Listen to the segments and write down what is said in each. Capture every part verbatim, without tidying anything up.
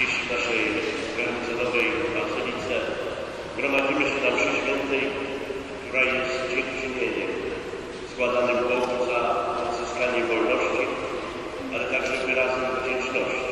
Dziś w naszej garnizonowej bazylice gromadzimy się na mszy świętej, która jest dziękczynieniem składanym Bogu za odzyskanie wolności, ale także wyrazem wdzięczności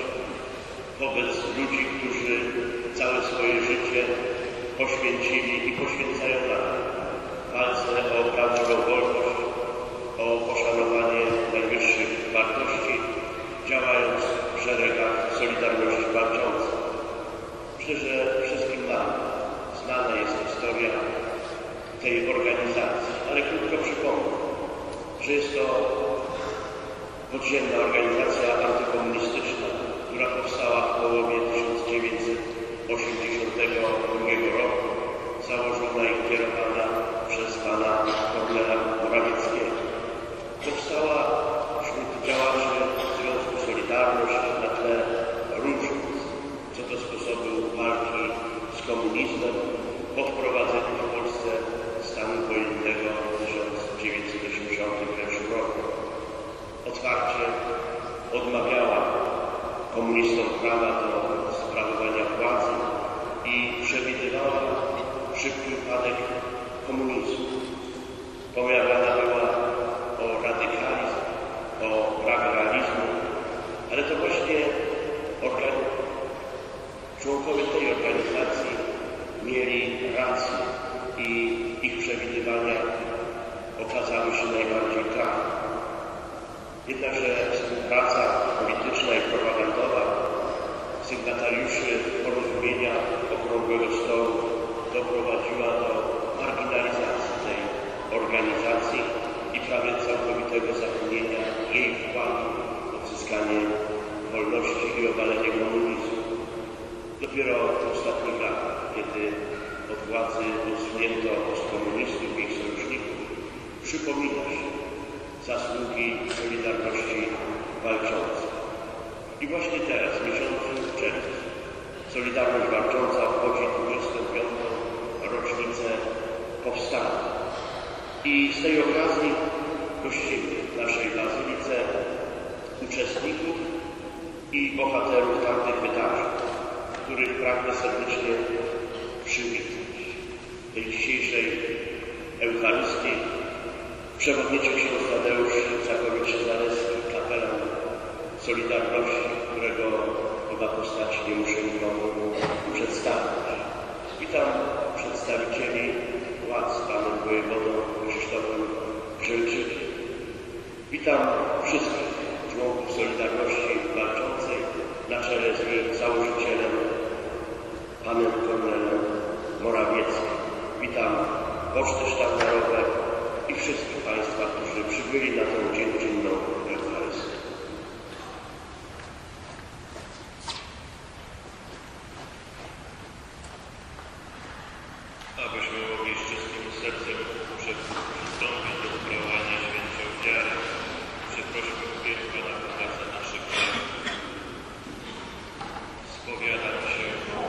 wobec ludzi, którzy całe swoje życie poświęcili i poświęcają nam w walce o prawdziwą wolność, o poszanowanie najwyższych wartości, działając w szeregach Solidarności Walczącej. Myślę, że wszystkim nam znana jest historia tej organizacji, ale krótko przypomnę, że jest to podziemna organizacja antykomunistyczna, która powstała w połowie tysiąc dziewięćset osiemdziesiątego drugiego roku, założona i kierowana przez pana Kornela Morawieckiego. Powstała wśród działaczy Związku Solidarność na tle różnic co do sposobu walki z komunizmem po wprowadzeniu w Polsce stanu wojennego w tysiąc dziewięćset osiemdziesiątym pierwszym roku. Otwarcie odmawiała komunistom prawa do sprawowania władzy i przewidywała szybki upadek komunizmu. Pomiarana była o radykalizm, o brak realizmu, ale to właśnie organ... członkowie tej organizacji mieli rację i ich przewidywania okazały się najbardziej trafne. Jednakże współpraca polityczna i propagandowa sygnatariuszy porozumienia Okrągłego Stołu doprowadziła do marginalizacji tej organizacji i prawie całkowitego zapomnienia jej wkładu w odzyskanie wolności i obalenie komunizmu. Dopiero w ostatnich latach, kiedy od władzy usunięto postkomunistów i ich sojuszników, przypomina się zasługi Solidarności Walczącej. I właśnie teraz, w miesiącu czerwca, Solidarność Walcząca obchodzi dwudziestą piątą rocznicę powstania. I z tej okazji gościmy w naszej bazylice uczestników i bohaterów tamtych wydarzeń, których pragnę serdecznie przywitać. W tej dzisiejszej Eucharystii przewodniczy ksiądz Tadeusz Zakowicz-Zaleski, kapelan Solidarności, którego chyba postaci nie muszę nikomu przedstawić. Witam przedstawicieli władz, panem wojewodą Krzysztofem Grzelczykiem. Witam wszystkich członków Solidarności Walczącej na czele z jej założycielem, panem Kornelem Morawieckim. Witam poczty sztandarowe i wszystkich państwa, którzy przybyli na tę dzienną Eucharystię. Abyśmy mogli z czystym sercem przystąpić do sprawowania świętej ofiary, przeprośmy wpierw Pana Boga za naszych grzechów. Spowiadam się o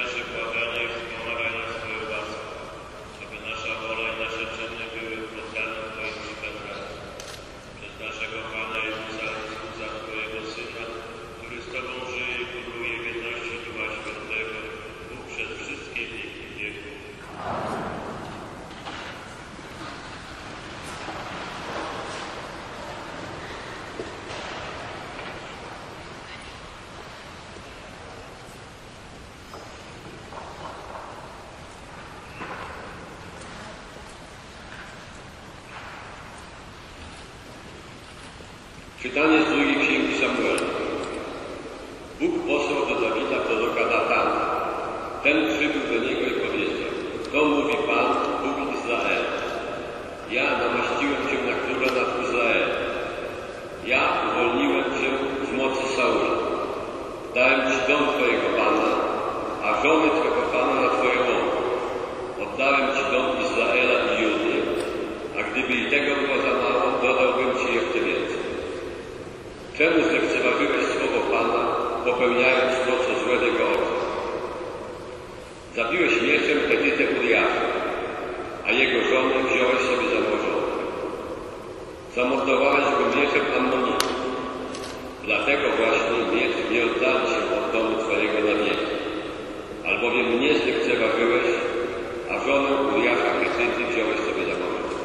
nasze błagania i wspomagania swoją łaską, aby nasza wola i nasze czyny były poddane Twoim przykazaniom. Przez naszego Pana Jezusa Chrystusa, Twojego Syna, który z Tobą żyje i króluje w jedności Ducha Świętego, Bóg przez wszystkie wieki wieków. Czytanie z drugiej księgi Samuela. Bóg posłał do Dawida proroka Natana. Ten przybył do niego i powiedział: to mówi Pan, Bóg Izraela. Ja namaściłem Cię na króla nad Izraelem. Ja uwolniłem Cię z mocy Saula. Dałem Ci dom Twojego Pana, a żony Twego Pana na Twoje łono. Oddałem Ci dom Izraela i Judy, a gdyby i tego było za mało, dodałbym Ci jeszcze więcej. Czemu zlekceważyłeś słowo Pana, popełniając to, co złe w Jego oczach? Zabiłeś mieczem Hetytę Uriasza, a jego żonę wziąłeś sobie za małżonkę. Zamordowałeś go mieczem Ammonitów. Dlatego właśnie miecz nie oddali się od domu Twojego na wieki. Albowiem mnie zlekceważyłeś, a żonę Uriasza Hetyty wziąłeś sobie za małżonkę.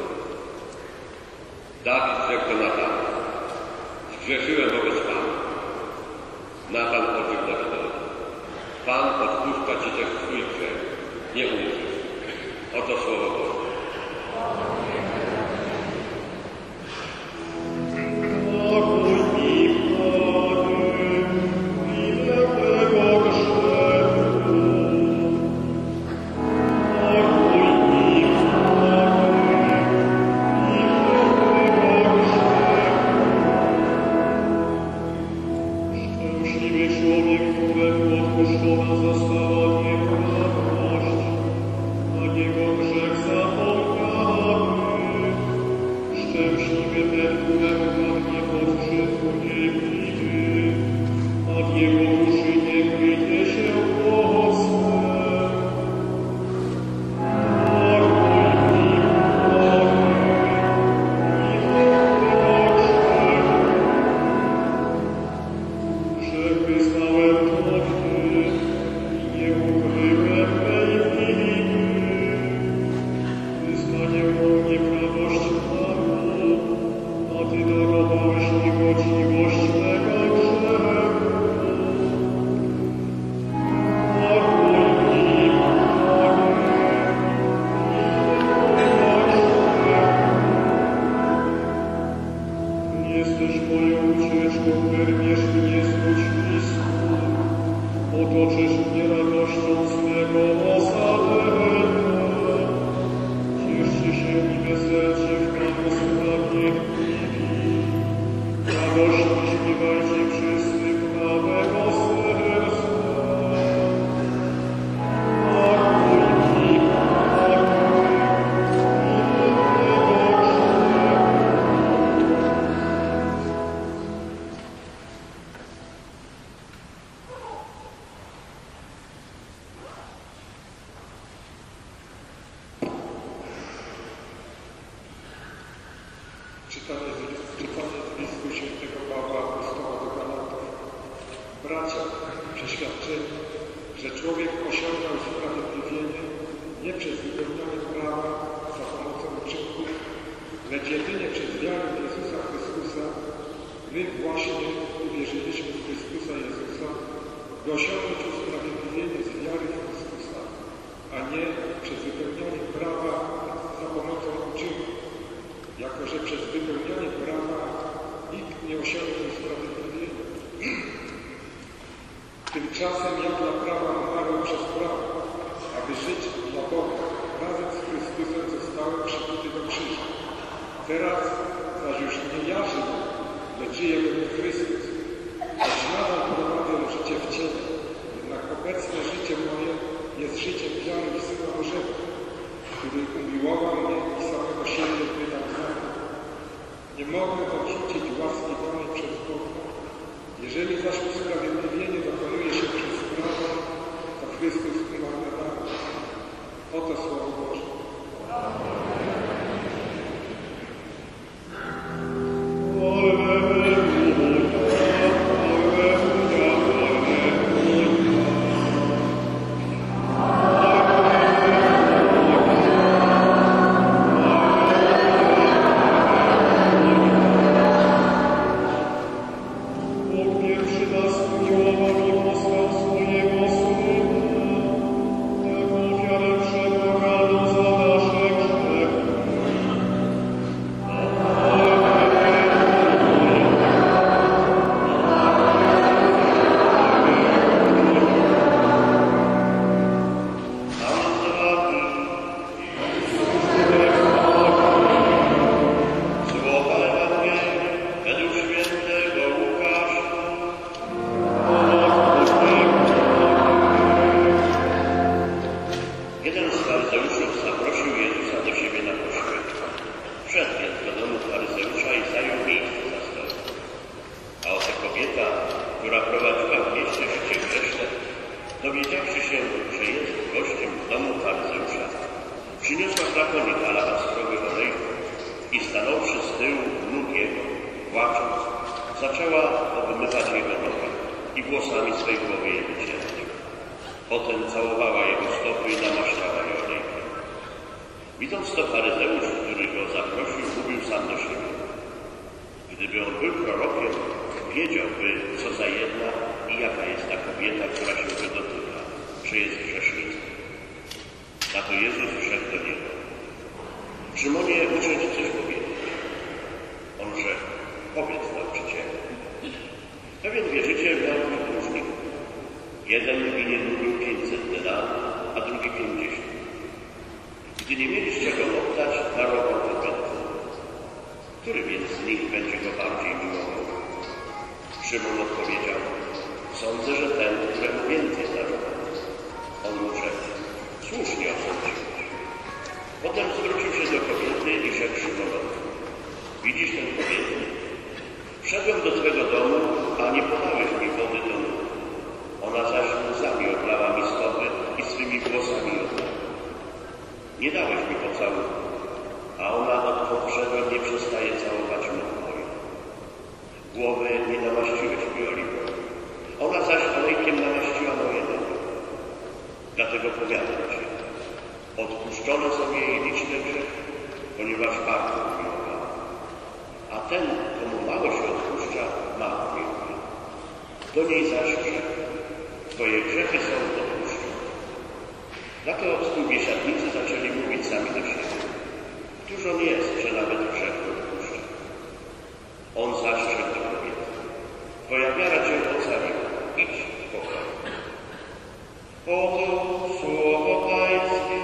Dawid rzekł do Natana: zgrzeszyłem wobec Pana. Natan odrzekł Dawidowi: Pan odpuszcza Ci też Twój grzech, nie umrzesz. Oto słowo Boże. Czytanie z, czytanie z listu świętego Pawła Apostoła do Galatów. Bracia, przeświadczeni, że człowiek osiągał usprawiedliwienie nie przez wypełnianie prawa za pomocą uczynków, lecz jedynie przez wiarę w Jezusa Chrystusa. My właśnie uwierzyliśmy w Chrystusa Jezusa, by osiągnąć usprawiedliwienie z wiary w Chrystusa, a nie przez wypełnianie prawa za pomocą uczynków. Jako że przez wypełnianie prawa nikt nie osiągnie usprawiedliwienia. Tymczasem ja dla prawa umarłem przez prawo, aby żyć dla Boga. Razem z Chrystusem zostałem przybity do krzyża. Teraz zaś już nie ja żyję, lecz żyje we mnie Chrystus. Choć nadal prowadzę życie w ciele, jednak obecne życie moje jest życiem wiary w Syna Bożego, który umiłował mnie i samego siebie wydał za mnie. Nie mogę odrzucić łaski danej przez Boga. Jeżeli zaś usprawiedliwienie dokonuje się przez prawo, to Chrystus zmarnowali. Oto Słowo Boże. Dowiedziawszy się, że jest gościem w domu faryzeusza, przyniosła flakonik alabastrowych olejów i stanąwszy z tyłu nóg jego, płacząc, zaczęła obmywać jego nogi i włosami swej głowy je wycierać. Potem całowała jego stopy i namaszczała je olejkiem. Widząc to, faryzeusz, który go zaprosił, mówił sam do siebie: gdyby on był prorokiem, wiedziałby, co za jedna i jaka jest ta kobieta, która się go dotyka, że jest grzesznicą. Na to Jezus rzekł do niego: Szymonie, muszę ci coś powiedzieć. On rzekł: powiedz, nauczycielu. Pewien wierzyciel miał dwóch dłużników. Jeden winien długił pięćset denarów, a drugi pięćdziesiąt. Gdy nie mieli z czego oddać, darował to piątkę. Który więc z nich będzie go bardziej miłował? Szymon odpowiedział: sądzę, że ten, któremu więcej darował. On mu rzekł: słusznie osądziłeś. Potem zwrócił się do kobiety i rzekł Szymonowi: widzisz tę kobietę? Wszedłem do twego domu, a nie podałeś mi wody do nóg. Ona zaś łzami oblała mi stopy i swymi włosami oblała. Nie dałeś mi pocałunku, a ona odkąd wszedłem nie przestaje całować nóg moich. Głowy nie namaściłeś mi oliwą. Ona zaś olejkiem namaściła moje nogi. Dlatego powiadam ci, odpuszczone są jej liczne grzechy, ponieważ bardzo umiłowała. A ten, komu mało się odpuszcza, mało miłuje. Do niej zaś rzekł: twoje grzechy są odpuszczone. Na to współbiesiadnicy zaczęli mówić sami do siebie: któż on jest, że nawet grzech odpuszcza? On zaś rzekł do kobiety: twoja wiara cię ocaliła, idź w pokoju. Oto słowo Pańskie.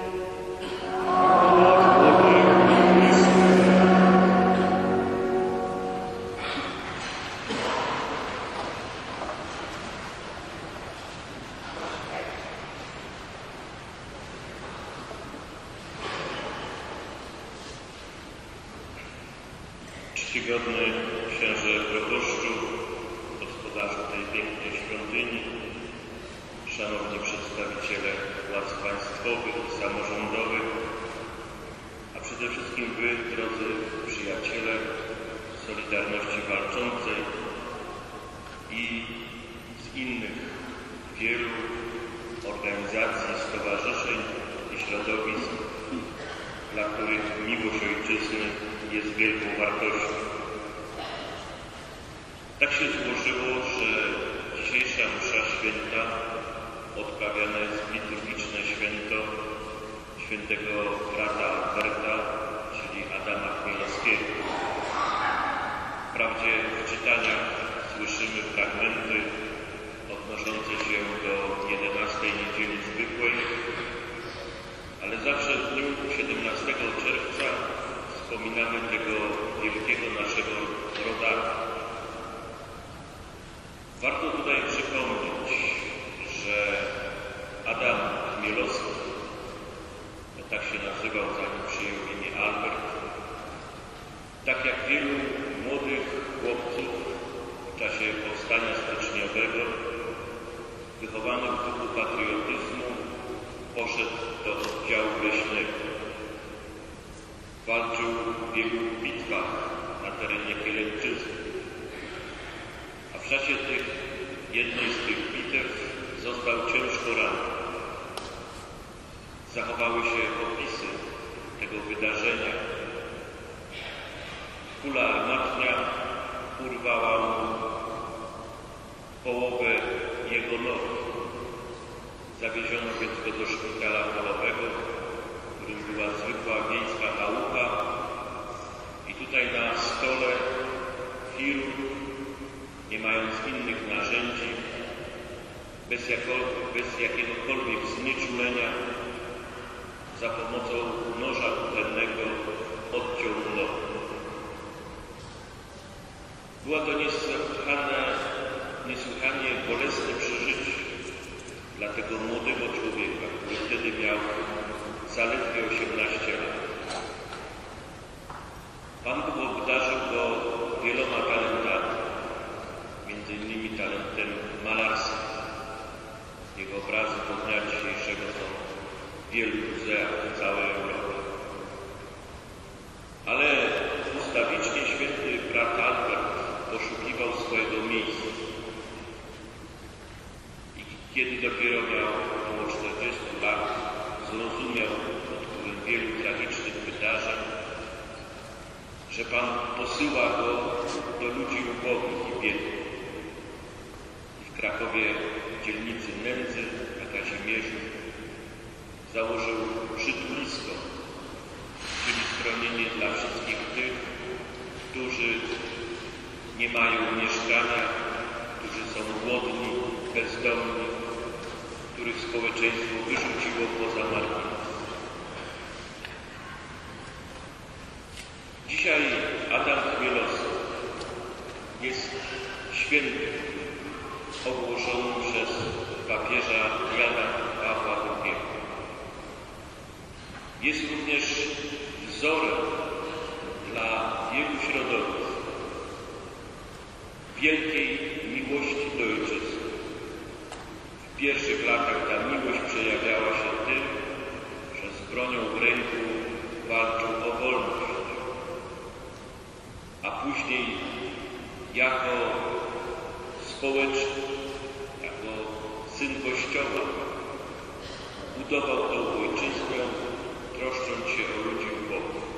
Czcigodny księże proboszczu, gospodarzu tej pięknej świątyni, szanowni przedstawiciele władz państwowych i samorządowych, a przede wszystkim wy, drodzy przyjaciele Solidarności Walczącej i z innych wielu organizacji, stowarzyszeń i środowisk, dla których miłość ojczyzny jest wielką wartością. Tak się złożyło, że dzisiejsza msza święta odprawiane jest liturgiczne święto świętego brata Alberta, czyli Adama Chmielowskiego. Wprawdzie w czytaniach słyszymy fragmenty odnoszące się do jedenastej niedzieli zwykłej, ale zawsze w dniu siedemnastego czerwca wspominamy tego wielkiego naszego rodaka. Warto tutaj przypomnieć, że Adam Chmielowski, bo tak się nazywał, zanim przyjął imię Albert, tak jak wielu młodych chłopców w czasie powstania styczniowego, wychowanych w duchu patriotyzmu, poszedł do oddziału leśnego. Walczył w wielu bitwach na terenie Kielęczyzny. A w czasie tych, jednej z tych bitew został ciężko ranny. Zachowały się opisy tego wydarzenia. Kula armatnia urwała mu połowę jego nogi. Zawieziono więc go do szpitala polowego, w którym była zwykła wiejska chałupa. I tutaj na stole chirurg, nie mając innych narzędzi, bez, jako, bez jakiegokolwiek znieczulenia, za pomocą noża kuchennego odciął nogę. Była to niesłychane, niesłychanie bolesne przeżycie dla tego młodego człowieka, który wtedy miał zaledwie osiemnaście lat. Pan Bóg obdarzył go wieloma talentami, między innymi talentem malarstwa. Jego obrazy do dnia dzisiejszego są w wielu muzeach w całej Europie. Ale ustawicznie święty brat Albert poszukiwał swojego miejsca. I kiedy dopiero miał około czterdziestu lat, zrozumiał pod wpływem wielu tragicznych wydarzeń, że Pan posyła go do ludzi ubogich i biednych. I w Krakowie, w dzielnicy Nędzy na Kazimierzu, założył przytulisko, czyli schronienie dla wszystkich tych, którzy nie mają mieszkania, którzy są głodni, bezdomni, których społeczeństwo wyrzuciło poza margines. Dzisiaj Adam Chmielowski jest świętym ogłoszonym przez papieża Jana Pawła drugiego. Jest również wzorem dla wielu środowisk wielkiej miłości do ojczyzny. W pierwszych latach ta miłość przejawiała się tym, że z bronią w ręku walczył o wolność, a później jako społeczny, jako syn Kościoła budował tą ojczyznę, troszcząc się o ludzi ubogich.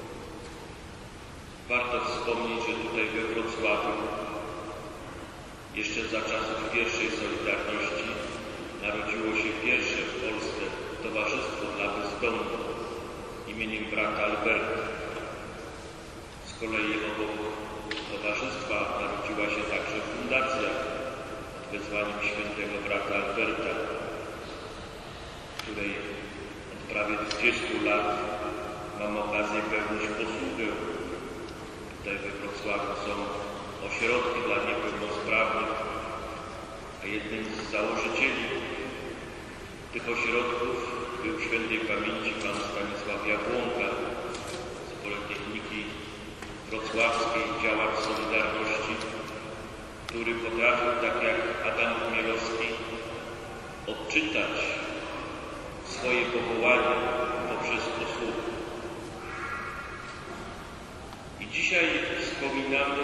Warto wspomnieć, że tutaj we Wrocławiu jeszcze za czasów pierwszej Solidarności narodziło się pierwsze w Polsce Towarzystwo dla Bezdomnych imieniem brata Alberta. Z kolei obok towarzystwa narodziła się także fundacja pod wezwaniem świętego brata Alberta, której od prawie dwudziestu lat mam okazję pełnić posługę. Tutaj we Wrocławiu są ośrodki dla niepełnosprawnych, a jednym z założycieli tych ośrodków był świętej pamięci pan Stanisław Jabłonka z Politechniki Wrocławskiej, działacz Solidarności, który potrafił, tak jak Adam Chmielowski, odczytać swoje powołanie poprzez posługę. I dzisiaj wspominamy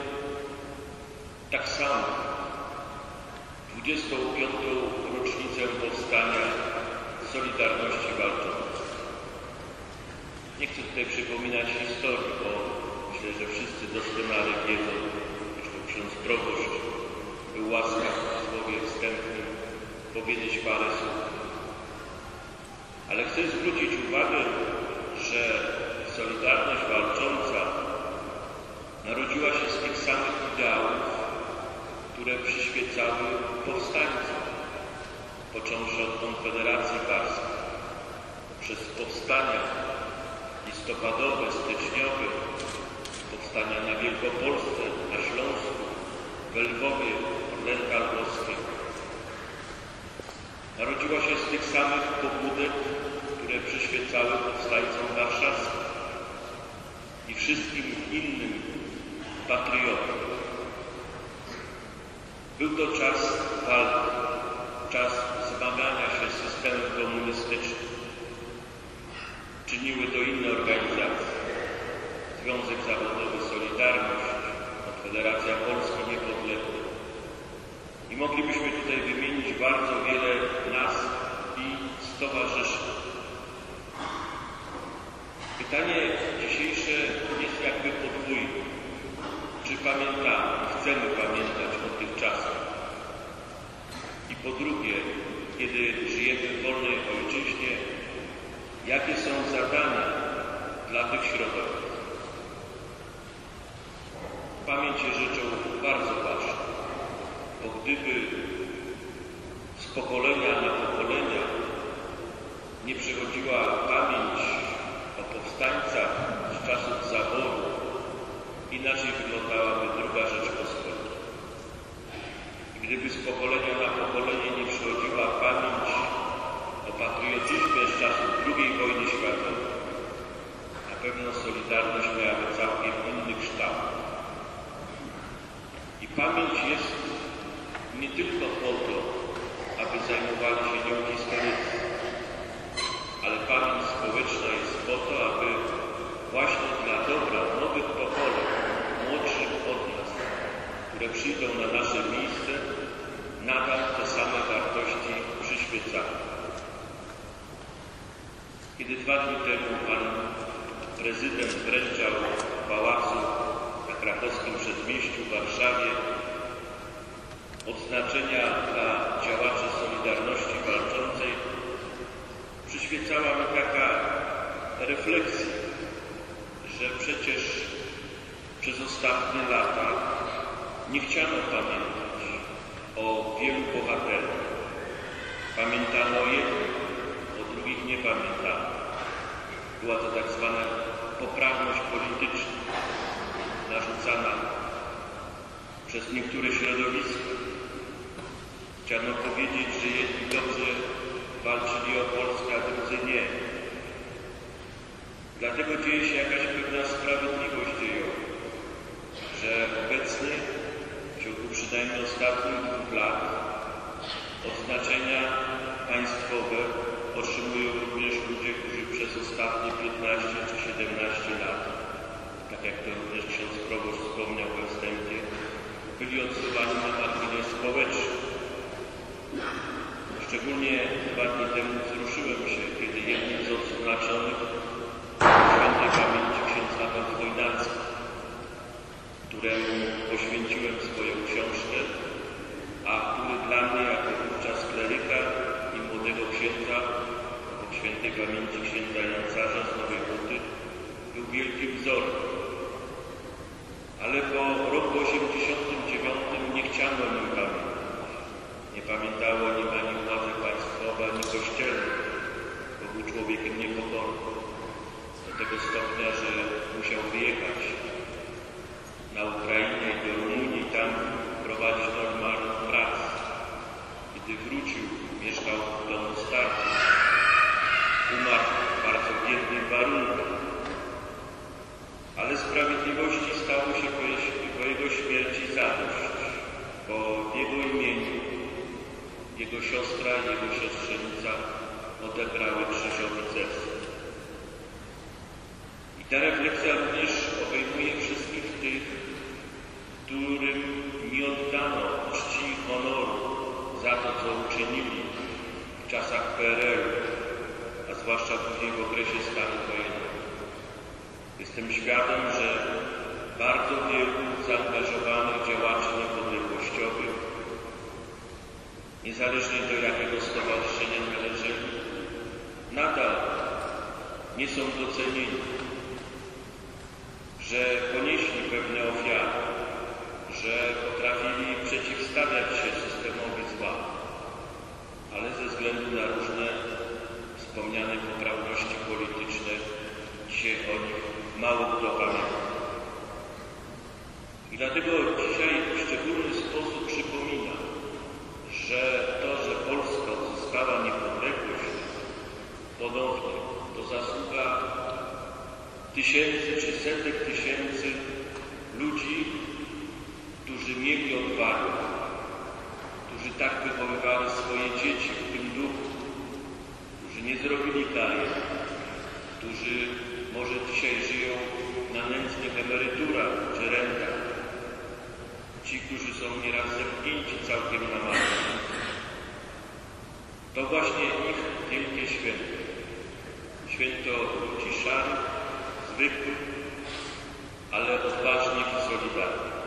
tak samo dwudziestą piątą rocznicę powstania Solidarności Walczącej. Nie chcę tutaj przypominać historii, bo myślę, że wszyscy doskonale wiedzą, zresztą ksiądz proboszcz był łaskaw w słowie wstępnym powiedzieć parę słów. Ale chcę zwrócić uwagę, że Solidarność Walcząca narodziła się z tych samych ideałów, które przyświecały powstańcom, począwszy od Konfederacji Warskiej, przez powstania listopadowe, styczniowe, powstania na Wielkopolsce, na Śląsku, w Lwowie, Lękarkowskiej. Narodziła się z tych samych pobudek, które przyświecały powstańcom warszawskim i wszystkim innym patriotom. Był to czas walki, czas zmagania się z systemem systemem komunistycznym. Czyniły to inne organizacje. Związek Zawodowy Solidarność, Konfederacja Polski Niepodległej. I moglibyśmy tutaj wymienić bardzo wiele nazw i stowarzyszeń. Pytanie dzisiejsze jest jakby podwójne. Czy pamiętamy, chcemy pamiętać o tych czasach? I po drugie, kiedy żyjemy w wolnej ojczyźnie, jakie są zadania dla tych środowisk? Pamięć jest rzeczą bardzo ważną, bo gdyby z pokolenia na pokolenia nie przechodziła pamięć o powstańcach z czasów zaboru, inaczej wyglądałaby druga Rzeczpospolita. Gdyby z pokolenia na pokolenie nie przychodziła pamięć o patriotyzmie z czasów drugiej wojny światowej, na pewno Solidarność miałaby całkiem inny kształt. I pamięć jest nie tylko po to, aby zajmowali się nią historycy, ale pamięć społeczna jest po to, aby właśnie dla dobra nowych pokoleń, młodszych od nas, które przyjdą na nasze miejsce, nadal te same wartości przyświecały. Kiedy dwa dni temu pan prezydent wręczał w pałacu na krakowskim przedmieściu w Warszawie odznaczenia dla działaczy Solidarności Walczącej, przyświecała mi taka refleksja, że przecież przez ostatnie lata nie chciano pamiętać o wielu bohaterach. Pamiętano o jednych, o drugich nie pamiętano. Była to tak zwana poprawność polityczna, narzucana przez niektóre środowiska. Chciano powiedzieć, że jedni dobrze walczyli o Polskę, a drudzy nie. Dlatego dzieje się jakaś pewna sprawiedliwość dziejowa, że obecnie, w ciągu przynajmniej ostatnich dwóch lat, odznaczenia państwowe otrzymują również ludzie, którzy przez ostatnie piętnaście czy siedemnaście lat, tak jak to również ksiądz proboszcz wspomniał we wstępie, byli odsuwani na margines społeczny. Szczególnie dwa dni temu wzruszyłem się, kiedy jednym z odznaczonych świętej pamięci ksiądz Adam Chojnacki, któremu poświęciłem swoją książkę, a który dla mnie jako wówczas kleryka i młodego księdza, świętej pamięci księdza Jancarza z Nowej Huty, był wielkim wzorem. Ale po roku osiemdziesiątym dziewiątym nie chciano o nim pamiętać. Nie pamiętało o nim ani władze państwowe, ani kościelne, bo był człowiekiem niepokornym. Do tego stopnia, że musiał wyjechać na Ukrainę i do Rumunii, tam prowadzić normalną pracę. Kiedy wrócił, mieszkał w domu starców. Umarł w bardzo biednych warunkach. Ale sprawiedliwości stało się po jego śmierci zadość, bo w jego imieniu jego siostra i jego siostrzenica odebrały krzyż oficerski. I ta refleksja również obejmuje wszystkich tych, którym nie oddano czci i honoru za to, co uczynili w czasach P R L-u, a zwłaszcza później w okresie stanu wojennego. Jestem świadom, że bardzo wielu zaangażowanych działaczy niepodległościowych, niezależnie do jakiego stowarzyszenia należeli, nadal nie są docenieni, że ponieśli pewne ofiary, że potrafili przeciwstawiać się systemowi zła, ale ze względu na różne wspomniane poprawności polityczne dzisiaj o nich mało kto pamięta. I dlatego dzisiaj w szczególny sposób przypominam, że to, że Polska odzyskała niepodległość ponownie, to zasługa tysięcy czy setek tysięcy ludzi, którzy mieli odwagę, którzy tak wychowywali swoje dzieci w tym duchu, nie zrobili karier, którzy może dzisiaj żyją na nędznych emeryturach czy rentach, ci, którzy są nieraz zepchnięci całkiem na marne. To właśnie ich wielkie święto. Święto ludzi szarych, zwykłych, ale odważnych i solidarnych.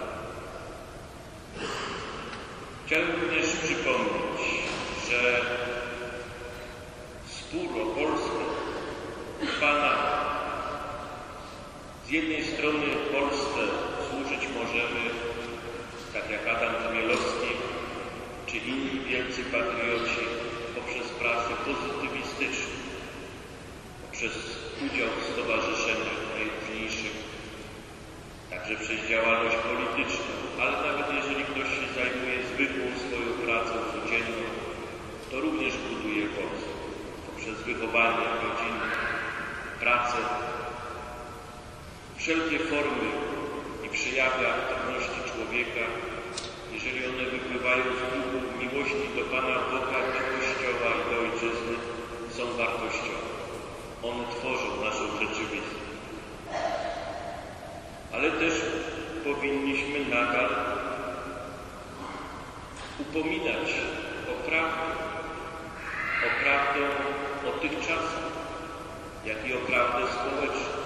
Chciałem również przypomnieć, że spór o Polskę trwa nadal. Z jednej strony Polsce służyć możemy, tak jak Adam Chmielowski czy inni wielcy patrioci, poprzez pracę pozytywistyczną, poprzez udział w stowarzyszeniach najróżniejszych, także przez działalność polityczną, ale nawet jeżeli ktoś się zajmuje zwykłą swoją pracą codzienną, to również buduje Polskę poprzez wychowanie rodziny, pracę, wszelkie formy i przejawy aktywności człowieka, jeżeli one wypływają z duchu miłości do Pana Boga, do Kościoła i do Ojczyzny, są wartościowe. One tworzą naszą rzeczywistość. Ale też powinniśmy nadal upominać o prawdę, o prawdę o tych czasach, jak i o prawdę społeczną.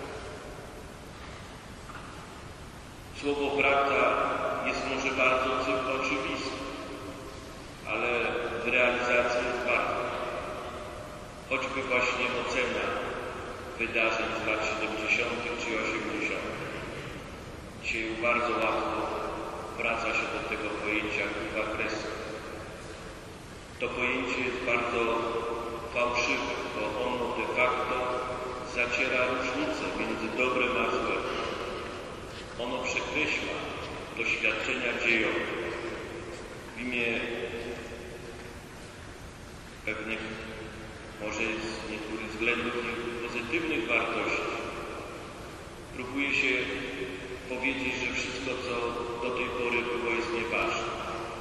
Słowo prawda jest może bardzo oczywiste, ale w realizacji jest bardzo. Choćby właśnie ocena wydarzeń z lat siedemdziesiątych czy osiemdziesiątych. Dzisiaj bardzo łatwo wraca się do tego pojęcia kurwa kresu. To pojęcie jest bardzo fałszywe, bo ono de facto zaciera różnicę między dobrem a złem. Ono przekreśla doświadczenia dziejowe w imię pewnych, może z niektórych względów pozytywnych wartości. Próbuje się powiedzieć, że wszystko, co do tej pory było, jest nieważne.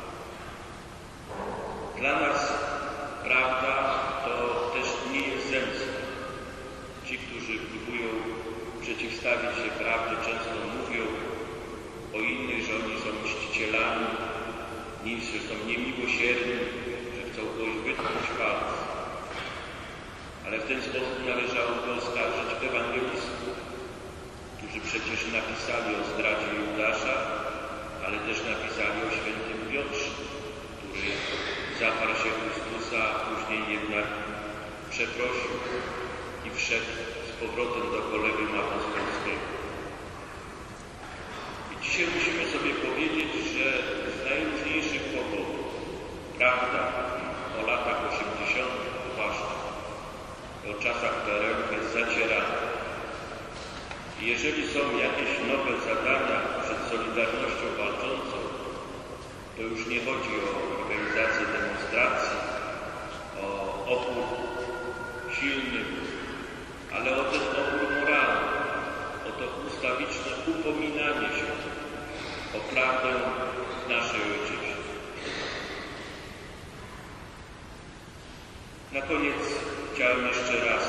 Dla nas prawda to też nie jest zemsta. Ci, którzy próbują przeciwstawić się prawdzie, często mówią o innych, że oni są mścicielami, że są niemiłosierni, że chcą kogoś wytknąć palec. Ale w ten sposób należałoby oskarżyć ewangelistów, którzy przecież napisali o zdradzie Judasza, ale też napisali o świętym Piotrze, który zaparł się Chrystusa, a później jednak przeprosił i wszedł z powrotem do kolegium apostolskiego. I dzisiaj musimy sobie powiedzieć, że z najróżniejszych powodów prawda o latach osiemdziesiątych zwłaszcza, o czasach P R L-u jest zacierana. I jeżeli są jakieś nowe zadania przed Solidarnością walczącą, to już nie chodzi o organizację demonstracji, o opór silny, ale o ten opór moralny, o to ustawiczne upominanie się o prawdę w naszej ojczyźnie. Na koniec chciałem jeszcze raz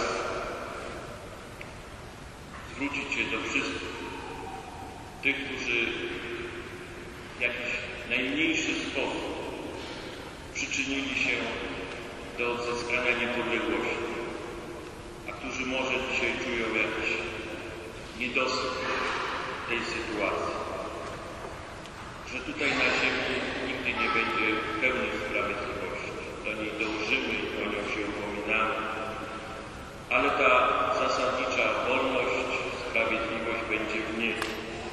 zwrócić się do wszystkich, tych, którzy w jakiś najmniejszy sposób przyczynili się do odzyskania niepodległości, a którzy może dzisiaj czują jakiś niedosyt tej sytuacji, że tutaj na ziemi nigdy nie będzie pełnej sprawiedliwości. Do niej dążymy i o nią się upominamy, ale ta zasadnicza wolność, sprawiedliwość będzie w niebie.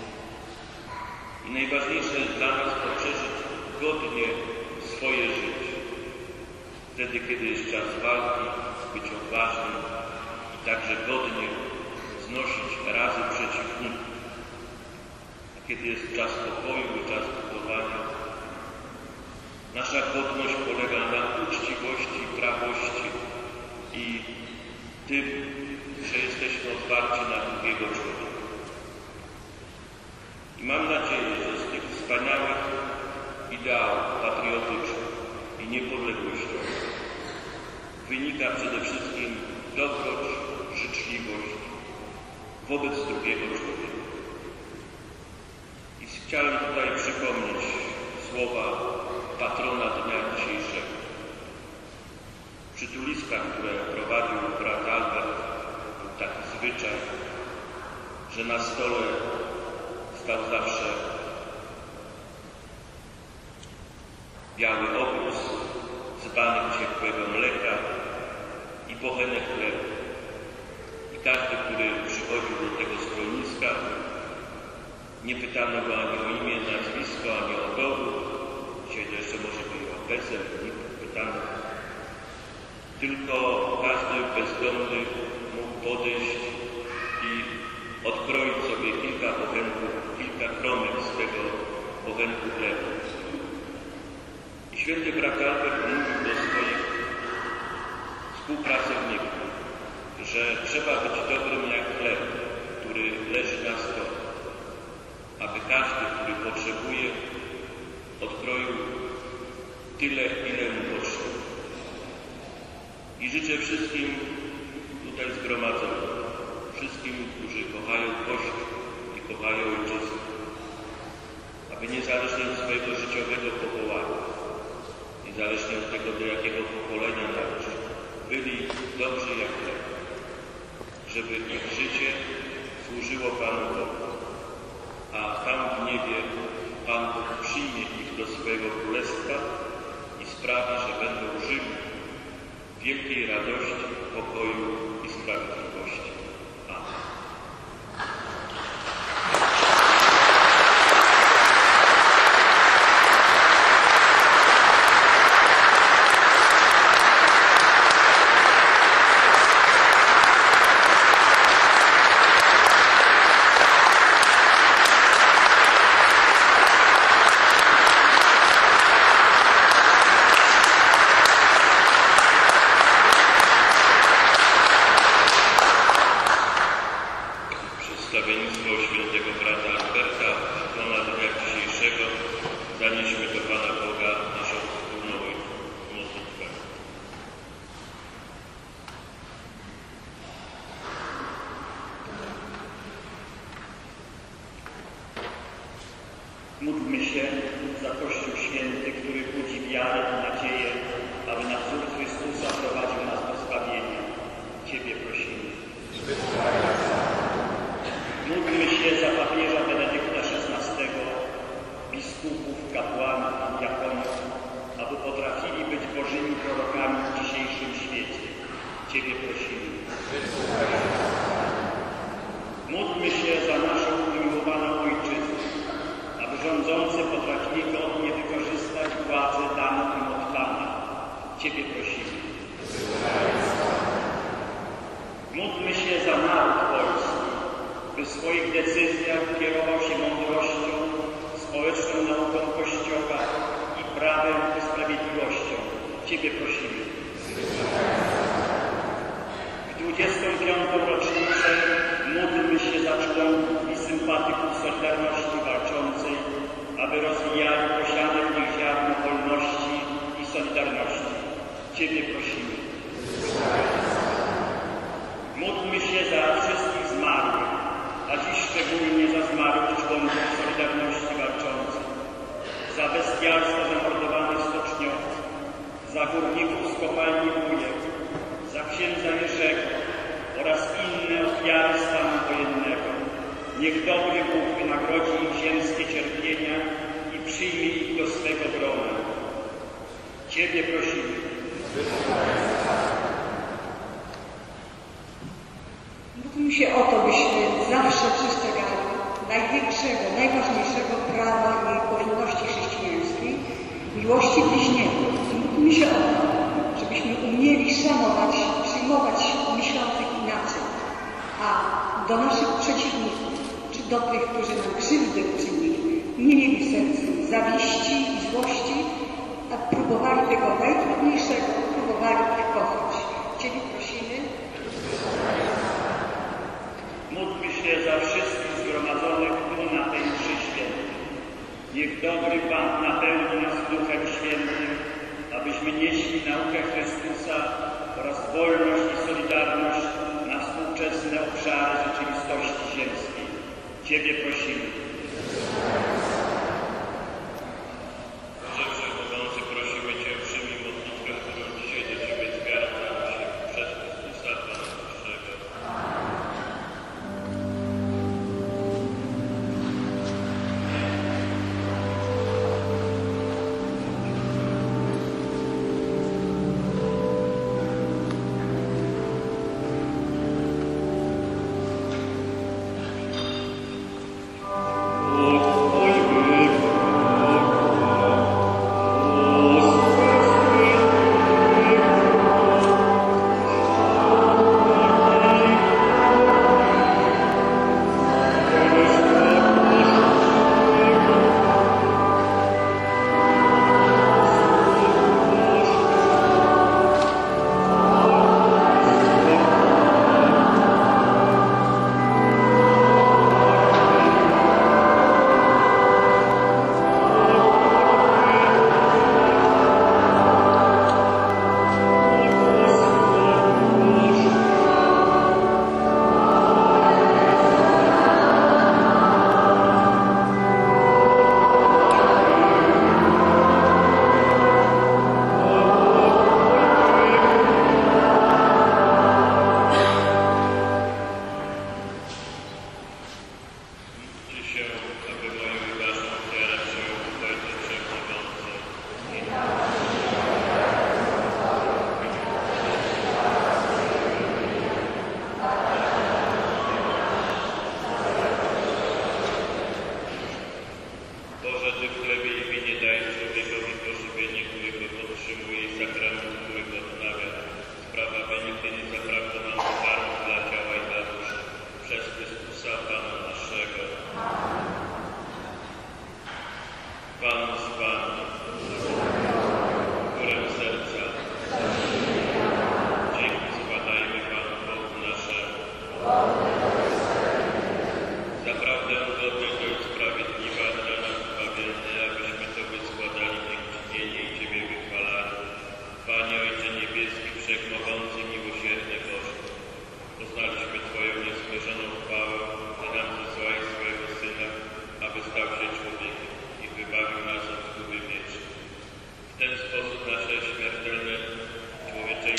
I najważniejsze jest dla nas to przeżyć godnie swoje życie. Wtedy, kiedy jest czas walki, być odważnym i także godnie znosić razy przeciwników. A kiedy jest czas pokoju i czas budowania, nasza godność polega na uczciwości, prawości i tym, że jesteśmy otwarci na drugiego człowieka. I mam nadzieję, że z tych wspaniałych ideałów patriotycznych i niepodległościowych wynika przede wszystkim dobroć, życzliwość wobec drugiego człowieka. I chciałem tutaj przypomnieć słowa patrona dnia dzisiejszego. Przytuliska, które prowadził brat Albert, był taki zwyczaj, że na stole stał zawsze biały obrus, dzbanek ciepłego mleka i bochenek chleba. I każdy, który przychodził do tego schroniska, nie pytano go ani o imię, nazwisko, ani o dowód. Dzisiaj to jeszcze może być o PESEL, nikt pytano. Tylko każdy bezdomny mógł podejść i odkroić sobie kilka bochenków, kilka kromek z tego bochenku chleba. I święty brat Albert mówił do swoich współpracowników, że trzeba być dobrym jak chleb, który leży na stole, aby każdy, który potrzebuje, odkroił tyle, ile mu potrzeba. I życzę wszystkim tutaj zgromadzonym, wszystkim, którzy kochają Kościół i kochają Ojczyznę, aby niezależnie od swojego życiowego powołania, niezależnie od tego, do jakiego pokolenia należy, byli dobrzy jak chleb, żeby ich życie służyło Panu Bogu, a tam w niebie Pan Bóg przyjmie ich do swojego królestwa i sprawi, że będą żyli w wielkiej radości, pokoju i sprawiedliwości. Amen. Przedstawienictwo świętego brata Alberta, patrona dnia dzisiejszego, zanieśmy do Pana Boga naszą wspólną modlitwę. Módlmy się za Kościół Święty, który budzi wiarę i nadzieję, aby na wzór Chrystusa prowadził nas do zbawienia. Ciebie prosimy. Módlmy się za papieża Benedykta szesnastego, biskupów, kapłanów i diakonów, aby potrafili być Bożymi prorokami w dzisiejszym świecie. Ciebie prosimy. Módlmy się za naszą umiłowaną Ojczyznę, aby rządzący potrafili godnie wykorzystać władzę daną im od Pana. Ciebie prosimy. Módlmy się za naród polski, by w swoich decyzjach kierował się mądrością, społeczną nauką Kościoła i prawem i sprawiedliwością. Ciebie prosimy. W dwudziestą piątą rocznicę módlmy się za członków i sympatyków Solidarności Walczącej, aby rozwijali posiane w nich ziarno wolności i solidarności. Ciebie prosimy. Módlmy się za wszystkich zmarłych, a dziś szczególnie za zmarłych członków Solidarności Walczącej, za bestialstwo zamordowanych stoczniowców, za górników z kopalni Wujek, za księdza Jerzego oraz inne ofiary stanu wojennego. Niech dobry Bóg wynagrodzi im ziemskie cierpienia i przyjmie ich do swego grona. Ciebie prosimy. Módlmy się o to, byśmy zawsze przestrzegali największego, najważniejszego prawa i powinności chrześcijańskiej, miłości bliźniego. I módlmy się o to, żebyśmy umieli szanować, przyjmować myślących inaczej, a do naszych przeciwników, czy do tych, którzy nam krzywdę uczynili, nie mieli w sercu zawiści i złości, a próbowali tego najtrudniejszego, próbowali ich kochać. Ciebie prosimy. Módlmy się za wszystkich zgromadzonych tu na tej mszy świętej. Niech dobry Pan napełni nas Duchem Świętym, abyśmy nieśli naukę Chrystusa oraz wolność i solidarność na współczesne obszary rzeczywistości ziemskiej. Ciebie prosimy. Boże Wszechmogący, prosimy Cię, przyjmij modlitwę, którą dzisiaj do Ciebie zwracamy się przez Chrystusa Pana naszego. Boże, Ty w chlebie i winie dajesz człowiekowi pożywienie, którego podtrzymuje i sakrament, którego odnawia. Sprawa wyniknie zaprawdę nam pokarm dla ciała i dla duszy. Przez Chrystusa Pana naszego. Pan z Wami. Górę serca. Dzięki składajmy Panu Bogu naszemu. Zaprawdę godnego i sprawiedliwa dla nas zbawienne, abyśmy Tobie składali dziękczynienie i Ciebie wychwalali. Panie Ojcze Niebieski, Wszechmogący, miłosierny Boże, poznaliśmy Twoją niezmierzoną chwałę, że nam zesłałeś swojego Syna, aby stał się